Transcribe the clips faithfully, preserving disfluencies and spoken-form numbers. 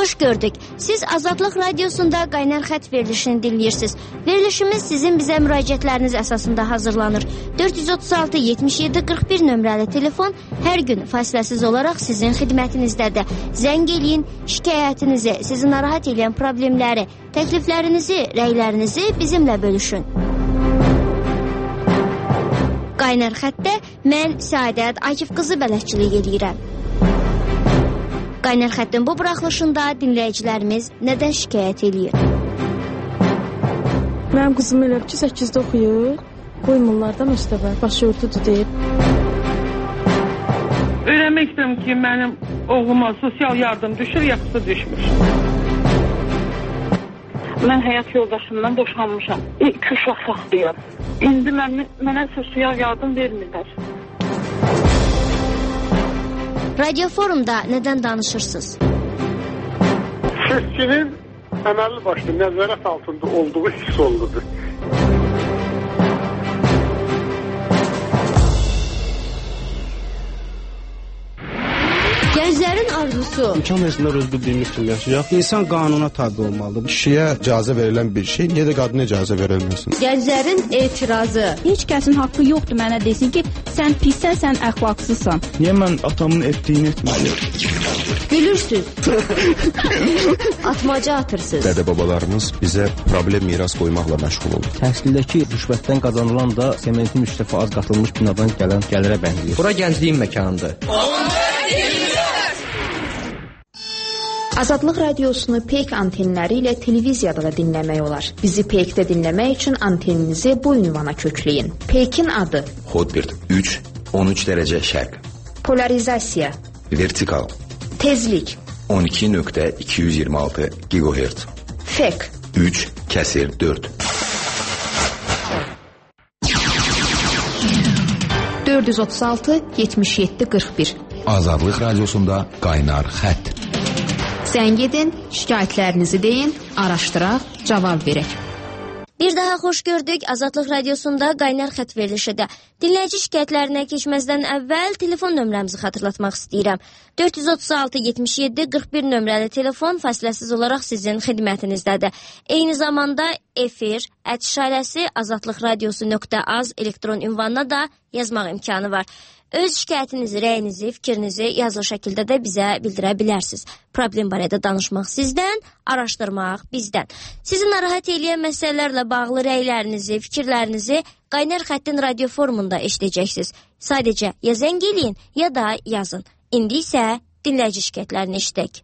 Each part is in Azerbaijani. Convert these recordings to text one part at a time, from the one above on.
Xoş gördük. Siz Azadlıq Radiosunda Qaynar Xət verilişini dinləyirsiniz. Verilişimiz sizin bizə müraciətləriniz əsasında hazırlanır. dörd yüz otuz altı yetmiş yeddi qırx bir nömrəli telefon hər gün fasiləsiz olaraq sizin xidmətinizdədir. Zəng eləyin, şikayətinizi, sizi narahat edən problemləri, təkliflərinizi, rəylərinizi bizimlə bölüşün. Qaynar Xətdə mən Səadət Akif qızı bələdçilik edirəm. Qaynar Xəttin bu buraxılışında dinləyicilərimiz nədən şikayət edir? Mənim qızım elə ki, səkkizdə oxuyur. Qoymurlar da məktəbə, başörtüdür deyib. Öyrənmək istəyirəm ki, mənim oğluma sosial yardım düşür, yaxşı düşmür. Mən həyat yoldaşımdan boşanmışam. İki uşaq saxlayam. İndi mən, mənə sosial yardım vermirlər. Radio Forumda nədən danışırsınız? Seçkinin əməlli başlı nəzarət altında olduğu hiss olunur. Gənclərin arzusu. İmkan versinlər öz bildiyimiz kimi yaşayaq. İnsan qanuna tabi olmalıdır. Kişiyə icazə verilən bir şey, niyə də qadına icazə verilməsin? Gənclərin etirazı. Heç kəsin haqqı yoxdur mənə desin ki, sən pissən, sən əxlaqsızsan. Niyə mən atamın etdiyini etməliyim? Gülürsüz. Atmaca atırsınız. Dədə-babalarımız bizə problem miras qoymaqla məşğul olur. Təhsildəki rüşvətdən qazanılan da sementin üç dəfə az qatılmış binadan gələn gəlirə bənzəyir. Bura gəncliyin məkanıdır. Azadlıq Radiosunu Peyk antenləri ilə televiziyada da dinləmək olar. Bizi Peykdə dinləmək üçün anteninizi bu ünvana kökləyin. Peykin adı Hotbird üç on üç dərəcə şərq. Polarizasiya. Vertikal. Tezlik on iki nöqtə iki yüz iyirmi altı gigahertz. Fek üç kəsir dörd. dörd yüz otuz altı yetmiş yeddi qırx bir. Azadlıq Radiosunda Qaynar Xət. Zəng edin, şikayətlərinizi deyin, araşdıraq, cavab verək. Bir daha xoş gördük. Azadlıq Radiosunda Qaynar Xət verilişidir. Dinləyici şikayətlərinə keçməzdən əvvəl telefon nömrəmizi xatırlatmaq istəyirəm. dörd yüz otuz altı yetmiş yeddi qırx bir nömrəli telefon fasiləsiz olaraq sizin xidmətinizdədir. Eyni zamanda efir at işarəsi azadlıq radiosu nöqtə az elektron ünvanına da yazmaq imkanı var. Öz şikayətinizi, rəyinizi, fikrinizi yazılı şəkildə də bizə bildirə bilərsiniz. Problem barədə danışmaq sizdən, araşdırmaq bizdən. Sizi narahat edən məsələlərlə bağlı rəylərinizi, fikirlərinizi Qaynar Xəttin radio forumunda eşidəcəksiniz. Sadəcə ya zəng eləyin, ya da yazın. İndi isə dinləyici şikayətlərini eşidək.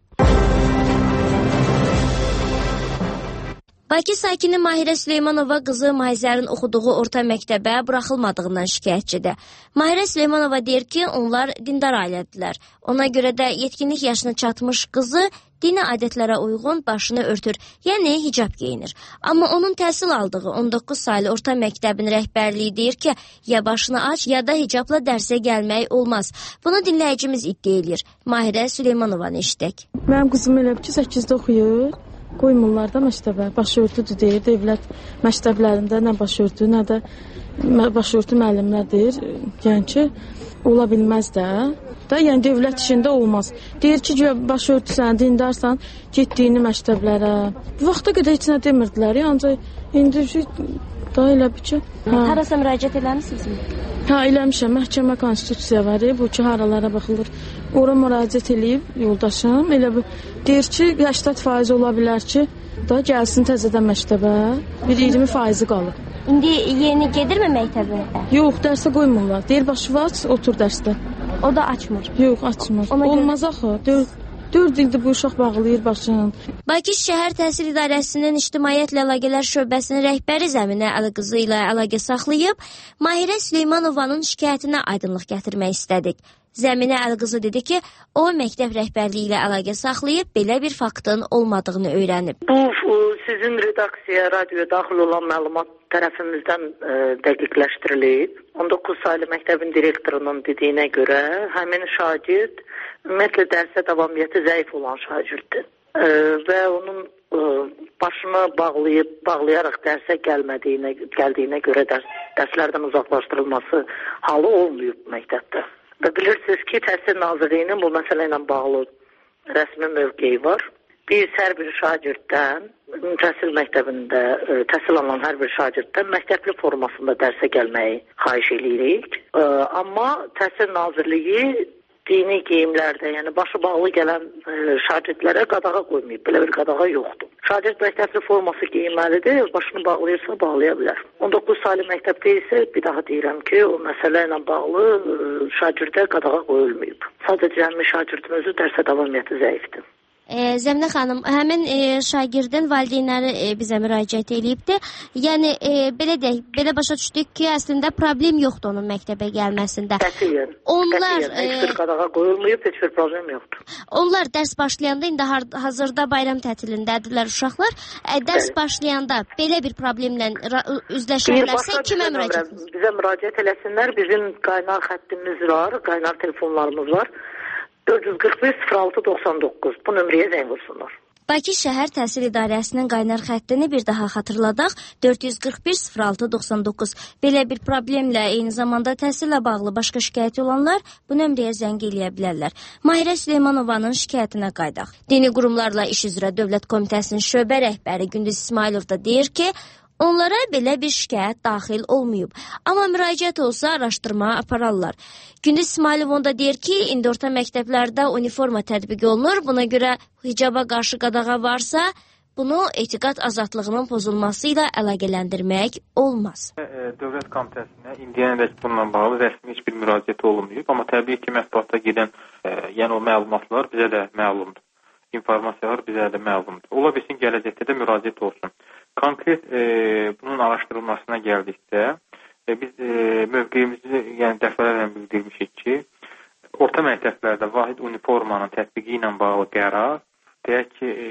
Bakı sakini Mahirə Süleymanova qızı Mahizərin oxuduğu orta məktəbə buraxılmadığından şikayətçidir. Mahirə Süleymanova deyir ki, onlar dindar ailədirlər. Ona görə də yetkinlik yaşına çatmış qızı dini adətlərə uyğun başını örtür, yəni hicab geyinir. Amma onun təhsil aldığı on doqquz saylı orta məktəbin rəhbərliyi deyir ki, ya başını aç, ya da hicabla dərsə gəlmək olmaz. Bunu dinləyicimiz iddia edir. Mahirə Süleymanovanı eşidək. Mənim qızım elə ki, səkkizdə oxuyur. Qoymurlar da məktəbə, başörtüdür deyir, dövlət məktəblərində nə başörtü, nə də başörtü müəllimlərdir. Yəni ki, ola bilməz də. Da, yəni dövlət işində olmaz. Deyir ki, başörtüsən, dindarsan, getdiyini məktəblərə. Bu vaxta qədər heç nə demirdilər, ancaq indi da elə bir ki. Harasa müraciət eləmisinizmi? Hə, eləmişəm. Məhkəmə konstitusiya var, bu ki, haralara baxılır. Ora müraciət eləyib yoldaşım. Elə bir deyir ki, səksən faiz ola bilər ki, da gəlsin təzədən məktəbə. Bir iyirmi faizi qalıb. İndi yeni gedirmi məktəbə? Yox, dərsə qoymurlar. Deyir, başı aç, otur dərsdə. O da açmır. Yox, açmır. Olmaz axı. dörd ildir bu uşaq bağlayır başını. Bakı Şəhər Təhsil İdarəsinin İctimaiyyətlə Əlaqələr Şöbəsinin rəhbəri Zəminə Əliqızı ilə əlaqə saxlayıb, Mahirə Süleymanovanın şikayətinə aydınlıq gətirmək istədik. Zəminə Əliqızı dedi ki, o məktəb rəhbərliyi ilə əlaqə saxlayıb, belə bir faktın olmadığını öyrənib. Bu sizin redaksiyaya, radioya daxil olan məlumat tərəfimizdən ə, dəqiqləşdirilib. on doqquz saylı məktəbin direktorunun dediyinə görə həmin şagird ümumiyyətlə dərsə davamiyyəti zəif olan şagirddir. Ə, və onun ə, başını bağlayıb, bağlayaraq dərsə gəlmədiyinə, gəldiyinə görə dərs, dərslərdən uzaqlaşdırılması halı olmayıb məktəbdə. Və bilirsiniz ki, Təhsil Nazirliyinin bu məsələ ilə bağlı rəsmi mövqeyi var. biz hər bir şagirddən, təhsil məktəbində ə, təhsil alan hər bir şagirddən məktəbli formasında dərsə gəlməyi xahiş edirik. Ə, amma Təhsil Nazirliyi dini geyimlərdə, yəni başı bağlı gələn ə, şagirdlərə qadağa qoymayıb. Belə bir qadağa yoxdur. Şagird məktəbli forması geyinməlidir, başını bağlayırsa bağlaya bilər. on doqquz saylı məktəbdə isə bir daha deyirəm ki, o məsələ ilə bağlı ə, şagirdə qadağa qoyulmayıb. Sadəcə həmin şagirdin özü dərsə davamiyyəti zəifdir. E, Zəminə xanım, həmin e, şagirdin valideynləri e, bizə müraciət edibdi. Yəni e, belə deyək, belə başa düşdük ki, əslində problem yoxdur onun məktəbə gəlməsində. Qətiyyən. Onlar Qətiyyən. Heç bir qadağa qoyulmayıb, heç bir problem yoxdur. Onlar dərs başlayanda indi hazırda bayram tətilindədirlər uşaqlar. E, dərs Bəli. başlayanda belə bir problemlə üzləşərlərsə kimə müraciət etsinlər? Bizə müraciət eləsinlər. Bizim qaynar xəttimiz var, qaynar telefonlarımız var. dörd yüz qırx bir sıfır altı doxsan doqquz. Bu nömrəyə zəng vursunlar. Bakı Şəhər Təhsil İdarəsinin qaynar xəttini bir daha xatırladaq. dörd yüz qırx bir sıfır altı doxsan doqquz. Belə bir problemlə, eyni zamanda təhsillə bağlı başqa şikayəti olanlar bu nömrəyə zəng eləyə bilərlər. Mahirə Süleymanovanın şikayətinə qaydaq. Dini qurumlarla iş üzrə Dövlət Komitəsinin şöbə rəhbəri Gündüz İsmailov da deyir ki, onlara belə bir şikayət daxil olmayıb. Amma müraciət olsa araşdırma apararlar. Gündüz İsmailov onda deyir ki, indi orta məktəblərdə uniforma tətbiq olunur. Buna görə hicaba qarşı qadağa varsa, bunu etiqad azadlığının pozulması ilə əlaqələndirmək olmaz. Dövlət Komitəsinə indiyənədək bununla bağlı rəsmi heç bir müraciət olunmayıb. Amma təbii ki, mətbuatda gedən e, yəni o məlumatlar bizə də məlumdur. İnformasiyalar bizə də məlumdur. Ola bilsin, gələcəkdə də müraciət olsun. Konkret e, bunun araşdırılmasına gəldikdə e, biz e, mövqeyimizi yəni dəfələrlə bildirmişik ki, orta məktəblərdə vahid uniformanın tətbiqi ilə bağlı qərar deyək ki, e,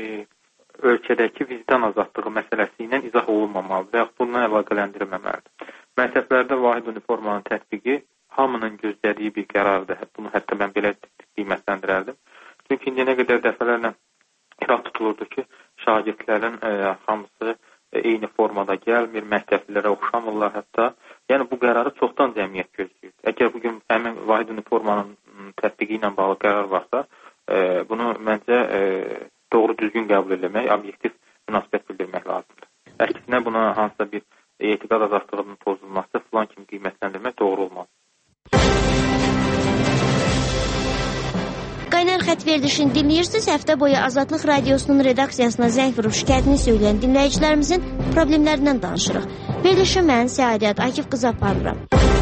ölkədəki vicdan azadlığı məsələsi ilə izah olunmamalıdır və yaxud bununla əlaqələndirilməməlidir. Məktəblərdə vahid uniformanın tətbiqi hamının gözlədiyi bir qərardır. Bunu hətta mən belə qiymətləndirərdim. Çünki indi nə qədər dəfələrlə irad tutulurdu ki, şagirdlərin e, hamısı e, eyni formada gəlmir, məktəblilərə oxşamırlar hətta. Yəni bu qərarı çoxdan cəmiyyət gözləyir. Əgər bugün həmin vahid uniformanın tətbiqi ilə bağlı qərar varsa, e, bunu məncə e, doğru düzgün qəbul etmək, obyektiv münasibət bildirmək lazımdır. Əksinə buna hansısa bir etiqad azadlığının pozulması filan kimi qiymətləndirmək doğru olmaz. Qaynar xətt verilişini dinləyirsiniz. Həftə boyu Azadlıq Radiosunun redaksiyasına zəng vurub şikayətini söyləyən dinləyicilərimizin problemlərindən danışırıq. Verilişi mən Səadət Akif qızı aparıram.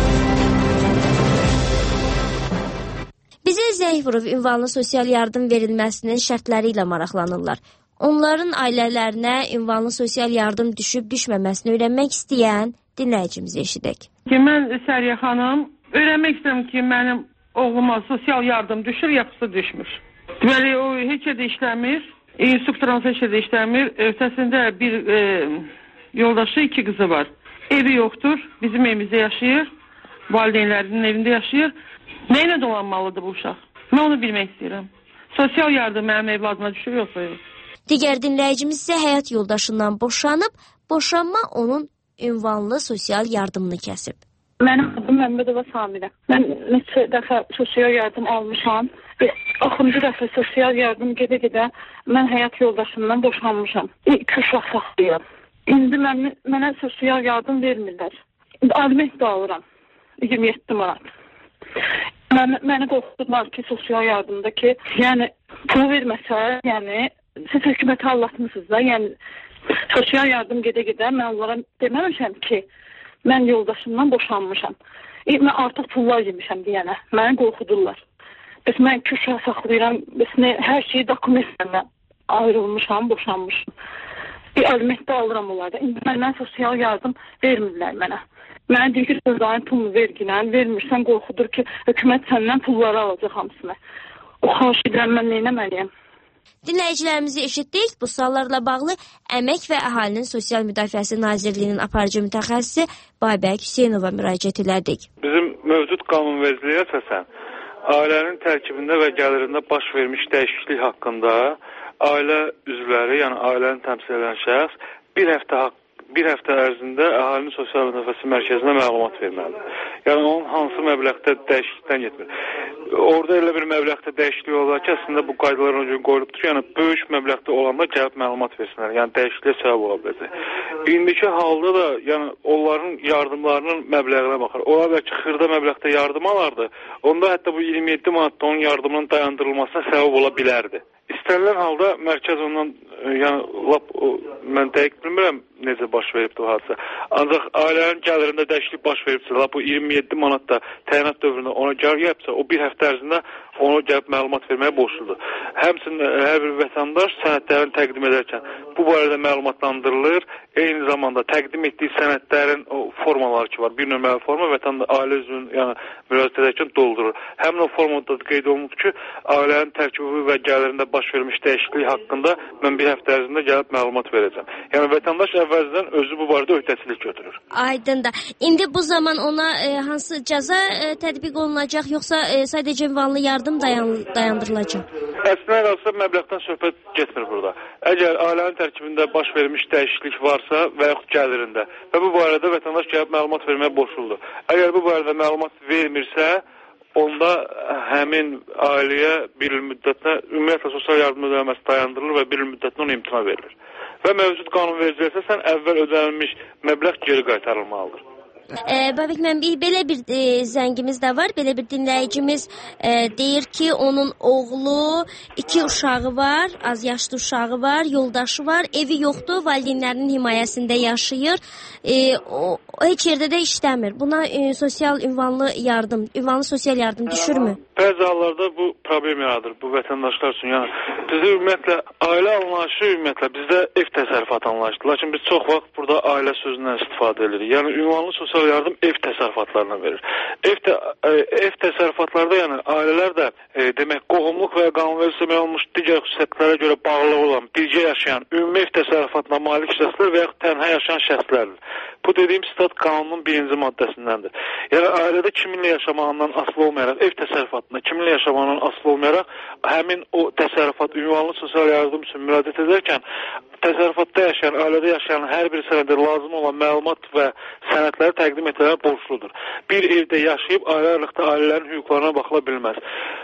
Bizə zəng vurub ünvanlı sosial yardım verilməsinin şərtləri ilə maraqlanırlar. Onların ailələrinə ünvanlı sosial yardım düşüb düşməməsini öyrənmək istəyən dinləyicimizi eşidək. Mən Səriyə xanım, öyrənmək istəyirəm ki, mənim oğluma sosial yardım düşür, yaxşı düşmür. Deməli, o heç də işləmir, instruktorun heç də işləmir. Ötəsində bir e, yoldaşı, iki qızı var. Evi yoxdur, bizim evimizdə yaşayır, valideynlərinin evində yaşayır. Nə ilə dolanmalıdır bu uşaq? Mən onu bilmək istəyirəm. Sosial yardım mənim evladıma düşür, yoxsa yox? Digər dinləyicimiz isə həyat yoldaşından boşanıb, boşanma onun ünvanlı sosial yardımını kəsib. Mənim adım Məmmədova Samirə. Mən neçə dəfə sosial yardım almışam. Axırıncı dəfə sosial yardım gedə-gedə mən həyat yoldaşımdan boşanmışam. İki uşaq saxlayıram. İndi mən, mənə sosial yardım vermirlər. Aliment də alıram. iyirmi yeddi manat. Mən, məni qorxdular ki, sosial yardımda ki, yəni pul verməsə, yəni siz hökumətə allatmışsınız da, yəni sosial yardım gedə-gedə mən onlara deməmişəm ki, mən yoldaşımdan boşanmışam. E, mən artıq pullar yemişəm deyənə. Məni qorxudurlar. Bəs mən iki uşaq saxlayıram. Bəs nə, hər şeyi dokumentlə ayrılmışam, boşanmışam. Bir aliment də alıram onlarda. İndi məndən sosial yardım vermirlər mənə. Mənə deyir ki, sözlərin pulunu verginən, vermirsən qorxudur ki, hökumət səndən pulları alacaq hamısını. O xahiş edirəm, mən neynəməliyəm? Dinləyicilərimizi eşitdik. Bu suallarla bağlı Əmək və Əhalinin Sosial Müdafiəsi Nazirliyinin aparıcı mütəxəssisi Babək Hüseynova müraciət elədik. Bizim mövcud qanunvericiliyə əsasən ailənin tərkibində və gəlirində baş vermiş dəyişiklik haqqında ailə üzvləri, yəni ailəni təmsil edən şəxs bir həftə haqq bir həftə ərzində Əhalinin Sosial Müdafiəsi Mərkəzinə məlumat verməlidir. Yəni onun hansı məbləğdə dəyişiklikdən getmir. orada elə bir məbləğdə dəyişiklik olar ki, əslində bu qaydaların uyğun qoyulubdur. Yəni böyük məbləğdə olanda gəlib məlumat versinlər. Yəni dəyişikliyə səbəb ola biləcək. İndiki halda da, yəni onların yardımlarının məbləğinə baxır. Ola bilər ki, xırda məbləğdə yardım alardı. Onda hətta bu iyirmi yeddi manatda onun yardımının dayandırılmasına səbəb ola bilərdi. İstənilən halda mərkəz ondan, yəni lap o, mən dəqiq bilmirəm necə baş veribdir o hadisə. Ancaq ailələrin gəlirində dəyişiklik baş veribsə, lap bu iyirmi yeddi manat da təyinat dövründə ona gəlir gəlibsə, o bir həftə ərzində ona gəlib məlumat verməyə borcludur. Həmçinin hər bir vətəndaş sənədlərini təqdim edərkən bu barədə məlumatlandırılır. Eyni zamanda təqdim etdiyi sənədlərin o formaları ki var, bir nömrəli forma vətəndaş ailə üzvünün, yəni müraciət edərkən doldurur. Həmin o formada qeyd olunub ki, ailənin tərkibi və gəlirində baş vermiş dəyişiklik haqqında mən bir həftə ərzində gəlib məlumat verəcəm. Yəni vətəndaş əvvəldən özü bu barədə öhdəçilik götürür. Aydındır. İndi bu zaman ona e, hansı cəza e, tətbiq olunacaq, yoxsa e, sadəcə ünvanlı yardım dayan, dayandırılacaq? Əslində qalsa məbləğdən söhbət getmir burada. Əgər ailənin tərkibində baş vermiş dəyişiklik varsa və yaxud gəlirində və bu barədə vətəndaş gəlib məlumat verməyə borcludur. Əgər bu barədə məlumat vermirsə, onda həmin ailəyə bir il müddətinə ümumiyyətlə sosial yardım ödənilməsi dayandırılır və bir il müddətinə ona imtina verilir. Və mövcud qanunvericiliyə əsasən əvvəl ödənilmiş məbləğ geri qaytarılmalıdır. E, Babək mən bir, belə bir e, zəngimiz də var. Belə bir dinləyicimiz e, deyir ki, onun oğlu, iki uşağı var, az yaşlı uşağı var, yoldaşı var, evi yoxdur, valideynlərinin himayəsində yaşayır. E, o, o heç yerdə də işləmir. Buna e, sosial ünvanlı yardım, ünvanlı sosial yardım düşürmü? Bəzi hallarda bu problem yaradır bu vətəndaşlar üçün. Yəni bizdə ümumiyyətlə ailə anlayışı ümumiyyətlə bizdə ev təsərrüfatı anlayışdır. Lakin biz çox vaxt burada ailə sözündən istifadə edirik. Yəni ünvanlı sosial yardım ev təsərrüfatlarına verir. Ev, tə, e, ev təsərrüfatlarda yəni ailələr də e, demək qohumluq və qanunvericiliyə olmuş digər xüsusiyyətlərə görə bağlı olan, birgə yaşayan, ümumi ev təsərrüfatına malik şəxslər və yaxud tənha yaşayan şəxslərdir. Bu dediyim stat qanunun birinci maddəsindəndir. Yəni ailədə kiminlə yaşamağından asılı olmayaraq, ev təsərrüfatında kiminlə yaşamağından asılı olmayaraq həmin o təsərrüfat ünvanlı sosial yardım üçün müraciət edərkən təsərrüfatda yaşayan, ailədə yaşayan hər bir sənədə lazım olan məlumat və sənədləri təqdim etməyə borcludur. Bir evdə yaşayıb ailə aralıqda ailələrin hüquqlarına baxıla bilməz.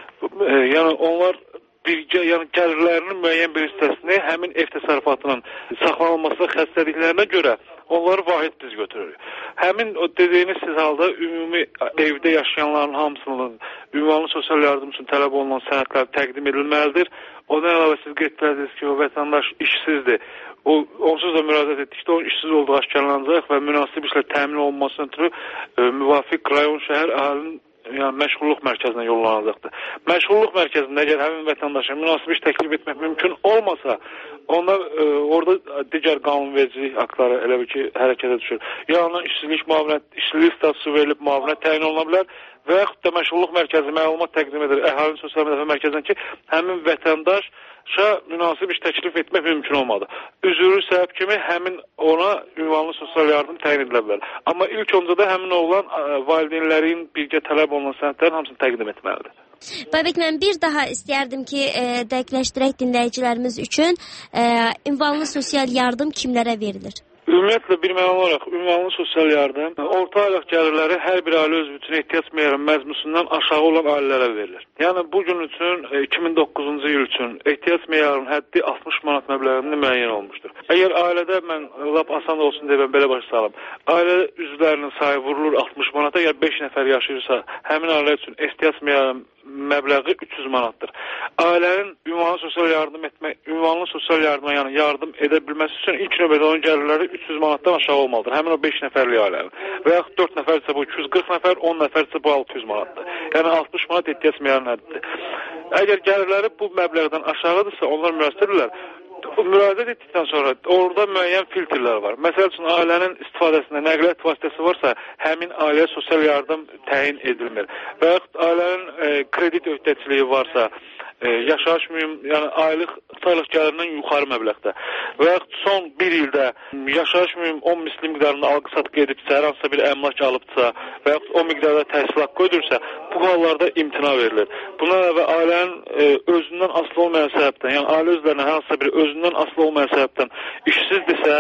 E, yəni onlar birgə, yəni gəlirlərinin müəyyən bir hissəsini həmin ev təsərrüfatının saxlanılması xəstəliklərinə görə onları vahid biz götürürük. Həmin o dediyiniz siz halda ümumi evdə yaşayanların hamısının ünvanlı sosial yardım üçün tələb olunan sənədlər təqdim edilməlidir. Ondan əlavə siz qeyd etdiniz ki, o vətəndaş işsizdir. O onsuz da müraciət etdikdə onun işsiz olduğu aşkarlanacaq və münasib işlə təmin olunmasına ötürü e, müvafiq rayon, şəhər, əhalinin yəni məşğulluq mərkəzinə yollanacaqdır. Məşğulluq mərkəzində əgər həmin vətəndaşa münasib iş təklif etmək mümkün olmasa, onda e, orada digər qanunvericilik aktları elə bir ki, hərəkətə düşür. Ya ona işsizlik müavinət, işsizlik statusu verilib müavinət təyin oluna bilər və yaxud da məşğulluq mərkəzi məlumat təqdim edir əhalinin sosial müdafiə mərkəzindən ki, həmin vətəndaş münasib iş təklif etmək mümkün olmadı. Üzürü səbəb kimi həmin ona ünvanlı sosial yardım təyin edilə bilər. Amma ilk öncədə həmin oğlan valideynlərin birgə tələb olunan sənədlərin hamısını təqdim etməlidir. Babək, mən bir daha istəyərdim ki, e, dəqiqləşdirək dinləyicilərimiz üçün e, ünvanlı sosial yardım kimlərə verilir? Ümumiyyətlə bir məna olaraq ünvanlı sosial yardım orta aylıq gəlirləri hər bir ailə özü üçün ehtiyac meyarı məzmunundan aşağı olan ailələrə verilir. Yəni bu gün üçün iki min doqquzuncu il üçün ehtiyac meyarının həddi altmış manat məbləğində müəyyən olmuşdur. Əgər ailədə mən lap asan olsun deyə mən belə başa salım. Ailə üzvlərinin sayı vurulur altmış manata, əgər beş nəfər yaşayırsa, həmin ailə üçün ehtiyac meyarı məbləği üç yüz manatdır. Ailənin ünvanlı sosial yardım etmək, ünvanlı sosial yardıma yəni yardım edə bilməsi üçün ilk növbədə onun gəlirləri üç yüz manatdan aşağı olmalıdır. Həmin o beş nəfərlik ailənin. Və yaxud dörd nəfərsə bu iki yüz qırx nəfər, on nəfərsə bu altı yüz manatdır. Yəni altmış manat ehtiyac meyarının həddidir. Əgər gəlirləri bu məbləğdən aşağıdırsa, onlar müraciət edirlər. Müraciət etdikdən sonra orada müəyyən filtrlər var. Məsəl üçün ailənin istifadəsində nəqliyyat vasitəsi varsa, həmin ailəyə sosial yardım təyin edilmir. Və yaxud ailənin e, kredit öhdəçiliyi varsa, e, yaşayış mühüm, yəni aylıq tutarlıq gəlirindən yuxarı məbləğdə və yaxud son bir ildə yaşayış mühüm on misli miqdarında alqı-satqı edibsə, hər hansısa bir əmlak alıbsa və yaxud o miqdarda təhsil haqqı ödürsə, bu hallarda imtina verilir. Buna və ailənin e, özündən asılı olmayan səbəbdən, yəni ailə üzvlərinə hər hansısa bir özündən asılı olmayan səbəbdən işsizdirsə,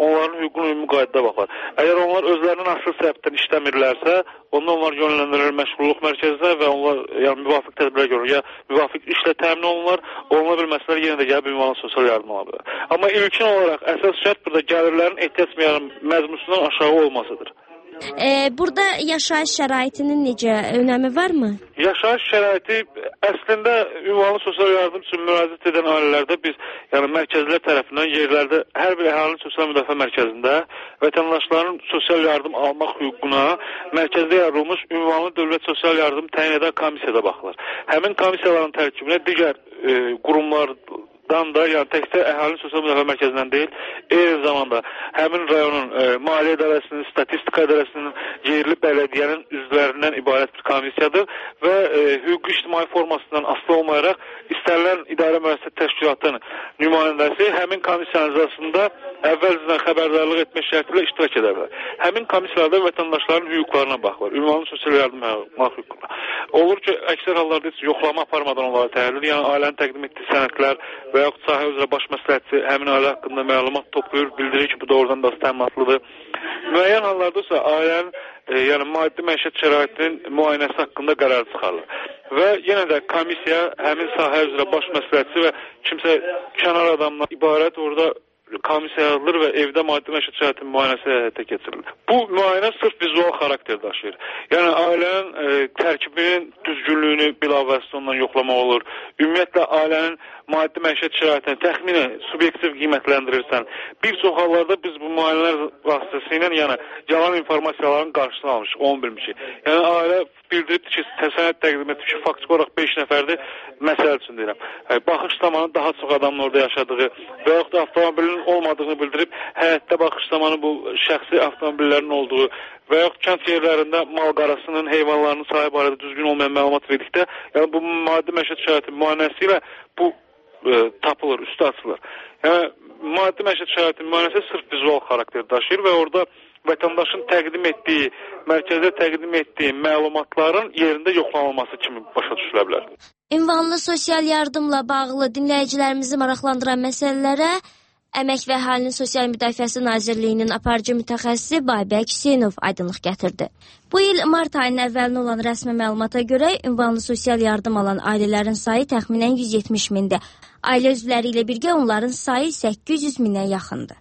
onların hüququna ümumi qaydada baxar. Əgər onlar özlərinin asıl səbəbdən işləmirlərsə, onda onlar yönləndirilir məşğulluq mərkəzinə və onlar yəni müvafiq tədbirlər görür. Ya müvafiq işlə təmin olunurlar, oluna bilməsələr yenə də gəlib ünvanlı sosial yardım alırlar. Amma ilkin olaraq əsas şərt burada gəlirlərin ehtiyac məzmunundan aşağı olmasıdır. Ee, burada yaşayış şəraitinin necə önəmi varmı? Yaşayış şəraiti əslində ünvanlı sosial yardım üçün müraciət edən ailələrdə biz, yəni mərkəzlər tərəfindən yerlərdə hər bir əhalinin sosial müdafiə mərkəzində vətəndaşların sosial yardım almaq hüququna mərkəzdə yaradılmış ünvanlı dövlət sosial yardım təyin edən komissiyada baxılır. Həmin komissiyaların tərkibinə digər e, qurumlar dan da, yəni təkcə əhalinin sosial müdafiə mərkəzindən deyil, eyni zamanda həmin rayonun e, maliyyə idarəsinin, statistika idarəsinin, yerli bələdiyyənin üzvlərindən ibarət bir komissiyadır və e, hüquqi ictimai formasından asılı olmayaraq istənilən idarə müəssisəsi təşkilatının nümayəndəsi həmin komissiyanın icrasında əvvəlcədən xəbərdarlıq etmək şərtilə iştirak edərlər. Həmin komissiyalarda vətəndaşların hüquqlarına baxılır, ünvanlı sosial yardım hüququna. Olur ki, əksər hallarda heç yoxlama aparmadan onlara təyin, yəni ailənin təqdim etdiyi sənədlər və yaxud sahə üzrə baş məsləhətçi həmin ailə haqqında məlumat toplayır, bildirir ki, bu doğrudan da təminatlıdır. Müəyyən hallarda isə ailənin e, yəni maddi məişət şəraitinin müayinəsi haqqında qərar çıxarılır. Və yenə də komissiya həmin sahə üzrə baş məsləhətçi və kimsə kənar adamdan ibarət orada komissiya yaradılır və evdə maddi məişət şəraitinin müayinəsi həyata keçirilir. Bu müayinə sırf vizual xarakter daşıyır. Yəni ailənin e, tərkibinin düzgünlüyünü bilavasitə ondan yoxlamaq olur. Ümumiyyətlə ailənin maddi məişət şəraitini təxminən subyektiv qiymətləndirirsən. Bir çox hallarda biz bu müayinələr vasitəsilə yəni yalan informasiyaların qarşısını almışıq, onu bilmişik. Yəni ailə bildirib ki, təsənnət təqdim etdi ki, faktiki olaraq beş nəfərdir, məsəl üçün deyirəm. Baxış zamanı daha çox adamın orada yaşadığı və yaxud da avtomobilin olmadığını bildirib, həyətdə baxış zamanı bu şəxsi avtomobillərin olduğu və yaxud kənd yerlərində mal qarasının, heyvanlarının sahibi barədə düzgün olmayan məlumat verdikdə, yəni bu maddi məişət şəraiti müayinəsi ilə bu e, tapılır, üstü açılır. Yəni maddi məişət şəraiti müayinəsi sırf vizual xarakter daşıyır və orada vətəndaşın təqdim etdiyi, mərkəzdə təqdim etdiyi məlumatların yerində yoxlanılması kimi başa düşülə bilər. Ünvanlı sosial yardımla bağlı dinləyicilərimizi maraqlandıran məsələlərə Əmək və Əhalinin Sosial Müdafiəsi Nazirliyinin aparıcı mütəxəssisi Babək Hüseynov aydınlıq gətirdi. Bu il mart ayının əvvəlinə olan rəsmi məlumata görə ünvanlı sosial yardım alan ailələrin sayı təxminən yüz yetmiş mindir. Ailə üzvləri ilə birgə onların sayı səkkiz yüz minə yaxındır.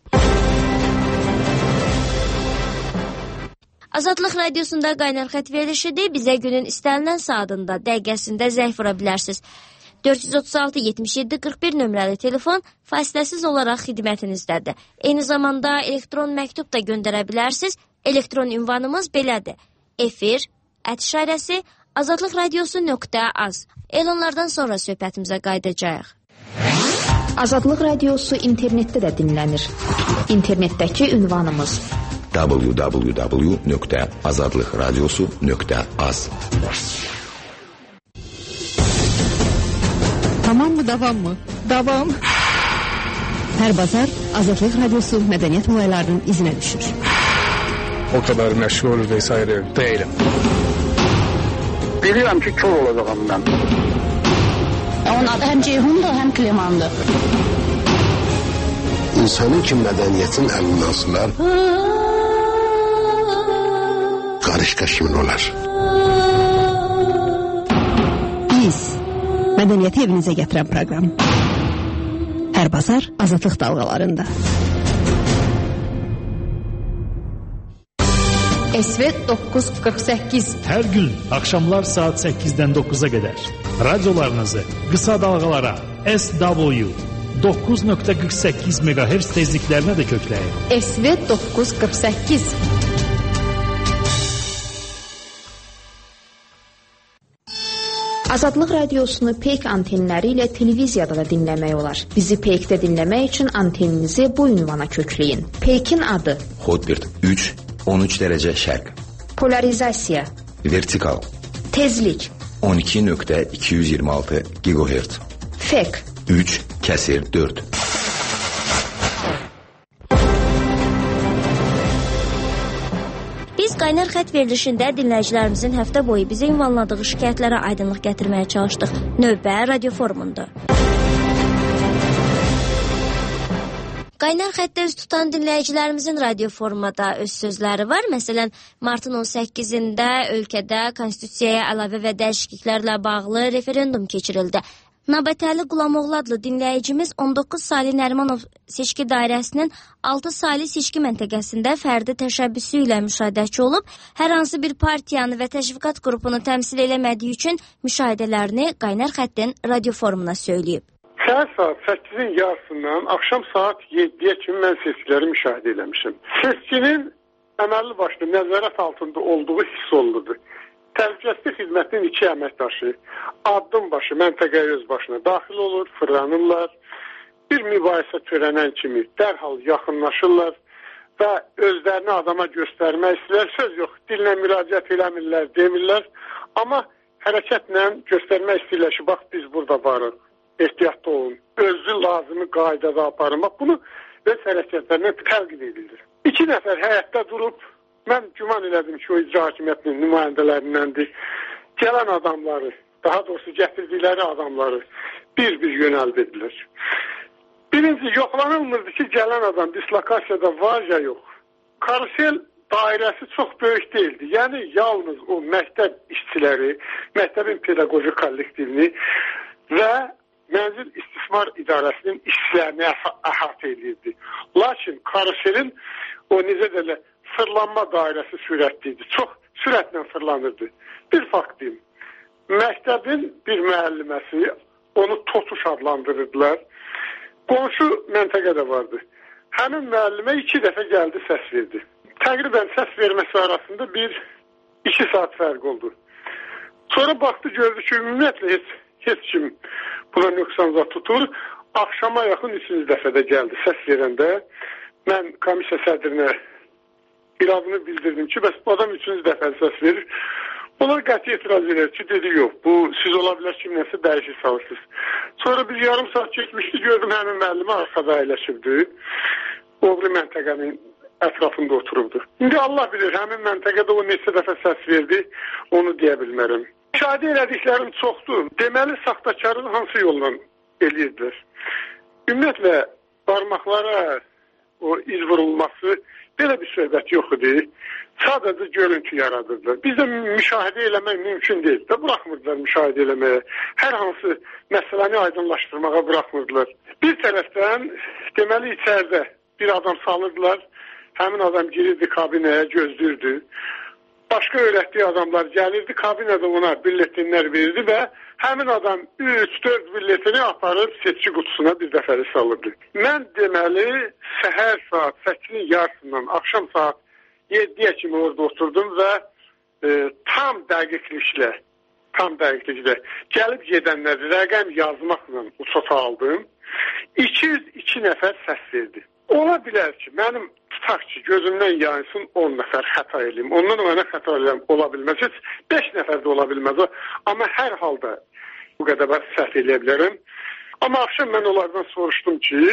Azadlıq radiosunda qaynar xətt verilişidir. Bizə günün istənilən saatında, dəqiqəsində zəng vura bilərsiniz. dörd yüz otuz altı yetmiş yeddi qırx bir nömrəli telefon fasiləsiz olaraq xidmətinizdədir. Eyni zamanda elektron məktub da göndərə bilərsiniz. Elektron ünvanımız belədir. Efir, ət işarəsi, azadlıq radiosu nöqtə az. Elanlardan sonra söhbətimizə qayıdacağıq. Azadlıq radiosu internetdə də dinlənir. İnternetdəki ünvanımız w w w nöqtə azadlıq radiosu nöqtə az. Tamam mı, davam mı? Davam. Hər bazar Azadlıq Radiosu mədəniyyət olaylarının izinə düşür. O kadar məşğul vesaire değilim. Bilirəm ki, kör olacağım mən. Onun adı həm Ceyhundur, həm Klimandır. İnsanın ki mədəniyyətin əlindən sular, qarış-qaşımın olar. Biz mədəniyyəti evinizə gətirən proqram. Hər bazar Azadlıq dalğalarında. S V doqquz qırx səkkiz. Hər gün axşamlar saat səkkizdən doqquza qədər radiolarınızı qısa dalğalara S W doqquz nöqtə qırx səkkiz meqahertz tezliklərinə də kökləyin. S V doqquz qırx səkkiz. Azadlıq radiosunu Peyk antenləri ilə televiziyada da dinləmək olar. Bizi Peykdə dinləmək üçün anteninizi bu ünvana kökləyin. Peykin adı Hotbird üç on üç dərəcə şərq. Polarizasiya. Vertikal. Tezlik. on iki nöqtə iki yüz iyirmi altı gigahertz. Fek. üç kəsir dörd. Biz qaynar xətt verilişində dinləyicilərimizin həftə boyu bizə ünvanladığı şikayətlərə aydınlıq gətirməyə çalışdıq. Növbə radio forumunda. Qaynar xəttə üz tutan dinləyicilərimizin radio formada öz sözləri var. Məsələn, martın on səkkizində ölkədə konstitusiyaya əlavə və dəyişikliklərlə bağlı referendum keçirildi. Nabatəli Qulamoğlu adlı dinləyicimiz on doqquz saylı Nərimanov seçki dairəsinin altı saylı seçki məntəqəsində fərdi təşəbbüsü ilə müşahidəçi olub. Hər hansı bir partiyanı və təşviqat qrupunu təmsil eləmədiyi üçün müşahidələrini Qaynar xəttin radio formuna söyləyib. Səhər saat səkkizin yarısından axşam saat yeddiyə kimi mən seçkiləri müşahidə eləmişim. Seçkinin əməlli başlı nəzarət altında olduğu hiss olunurdu. Təhlükəsizlik xidmətinin iki əməkdaşı addım başı məntəqəyə öz başına daxil olur, fırlanırlar. Bir mübahisə törənən kimi dərhal yaxınlaşırlar və özlərini adama göstərmək istəyirlər. Söz yox, dillə müraciət eləmirlər, demirlər. Amma hərəkətlə göstərmək istəyirlər ki, bax biz burada varıq. Ehtiyatlı olun, özü lazımı qaydada aparın. Bax, bunu öz hərəkətlərinə təlqin edilir. İki nəfər həyətdə durub, mən güman elədim ki, o icra hakimiyyətinin nümayəndələrindəndir. Gələn adamları, daha doğrusu gətirdikləri adamları bir-bir yönəldirdilər. Birinci, yoxlanılmırdı ki, gələn adam dislokasiyada var ya yox. Karusel dairəsi çox böyük deyildi. Yəni, yalnız o məktəb işçiləri, məktəbin pedaqoji kollektivini və Mənzil İstismar İdarəsinin işçilərini əhatə edirdi. Lakin karuselin o necə deyirlər, fırlanma dairəsi sürətliydi. Çox sürətlə fırlanırdı. Bir fakt deyim. Məktəbin bir müəlliməsi, onu Totuş adlandırırdılar. Qonşu məntəqədə vardı. Həmin müəllimə iki dəfə gəldi, səs verdi. Təqribən səs verməsi arasında bir iki saat fərq oldu. Sonra baxdı, gördü ki, ümumiyyətlə heç, heç kim buna nöqsanza tutur. Axşama yaxın üçüncü dəfədə gəldi səs verəndə. Mən komissiya sədrinə iradını bildirdim ki, bəs bu adam üçüncü dəfə səs verir. Onlar qəti etiraz edir ki, dedi yox, bu siz ola bilər ki, nəsə dəyişik salırsınız. Sonra bir yarım saat geçmişdi, gördüm həmin müəllimi arxada əyləşibdi. Oğlu məntəqənin ətrafında oturubdu. İndi Allah bilir, həmin məntəqədə o neçə dəfə səs verdi, onu deyə bilmərəm. Müşahidə elədiklərim çoxdur. Deməli, saxtakarın hansı yolla eləyirdilər? Ümumiyyətlə, barmaqlara o iz vurulması belə bir söhbət yox idi. Sadəcə görüntü yaradırdılar. Bizdə müşahidə eləmək mümkün deyil də, buraxmırdılar müşahidə eləməyə. Hər hansı məsələni aydınlaşdırmağa buraxmırdılar. Bir tərəfdən, deməli, içəridə bir adam salırdılar, həmin adam girirdi kabinəyə, gözlürdü. Başqa öyrətdiyi adamlar gəlirdi, kabinədə ona bülletinlər verirdi və həmin adam üç dörd bülletini aparıb seçki qutusuna bir dəfəli salırdı. Mən deməli, səhər saat səkkizin yarısından axşam saat yeddiyə kimi orada oturdum və e, tam dəqiqliklə, tam dəqiqliklə gəlib gedənləri rəqəm yazmaqla uçota aldım. iki yüz iki nəfər səs verdi. Ola bilər ki, mənim tutaq ki, gözümdən yansın on nəfər xəta eləyim. Ondan mənə xəta eləyim ola bilməz. Heç beş nəfər də ola bilməz. Amma hər halda bu qədər səhv eləyə bilərəm. Amma axşam mən onlardan soruşdum ki,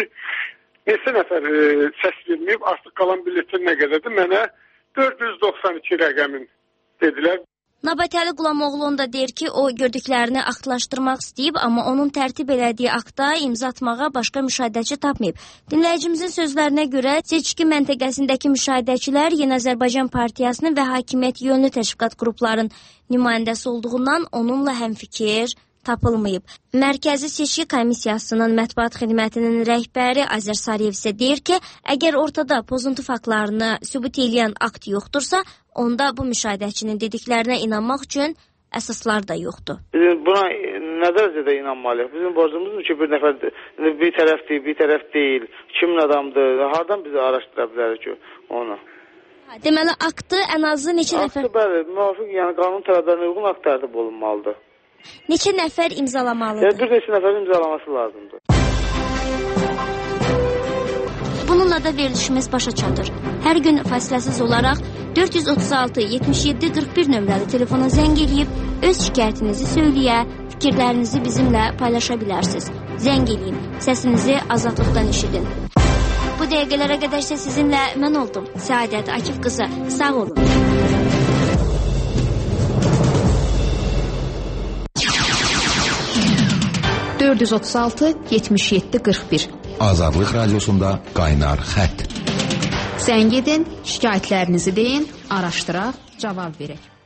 neçə nəfər e, səs verməyib, artıq qalan billetin nə qədərdir? Mənə dörd yüz doxsan iki rəqəmin dedilər. Nabatəli Qulamoğlu da deyir ki, o gördüklərini aktlaşdırmaq istəyib, amma onun tərtib elədiyi akta imza atmağa başqa müşahidəçi tapmayıb. Dinləyicimizin sözlərinə görə seçki məntəqəsindəki müşahidəçilər Yeni Azərbaycan Partiyasının və hakimiyyət yönlü təşviqat qrupların nümayəndəsi olduğundan onunla həmfikir tapılmayıb. Mərkəzi Seçki Komissiyasının mətbuat xidmətinin rəhbəri Azər Sariyev isə deyir ki, əgər ortada pozuntu faktlarını sübut edən akt yoxdursa, onda bu müşahidəçinin dediklərinə inanmaq üçün əsaslar da yoxdur. Bizim buna nə dərəcədə inanmalıyıq? Bizim borcumuzdur ki, bir nəfər bir tərəf deyil, bir tərəf deyil, kimin adamdır, hardan bizi araşdıra bilərik ki onu? Deməli, aktı ən azı neçə aktı, nəfər... Aktı bəli, müvafiq, yəni qanun tələblərinə uyğun akt tərtib olunmalıdır. Neçə nəfər imzalamalıdır? Yəni, bir neçə nəfər imzalaması lazımdır. Bununla da verilişimiz başa çatır. Hər gün fasiləsiz olaraq dörd yüz otuz altı yetmiş yeddi qırx bir nömrəli telefona zəng eləyib öz şikayətinizi söyləyə, fikirlərinizi bizimlə paylaşa bilərsiniz. Zəng eləyin, səsinizi azadlıqdan eşidin. Bu dəqiqələrə qədər isə sizinlə mən oldum. Səadət Akif qızı, sağ olun. dörd yüz otuz altı yetmiş yeddi qırx bir Azadlıq Radiosunda Qaynar Xətt. Zəng edin, şikayətlərinizi deyin, araşdıraq, cavab verək.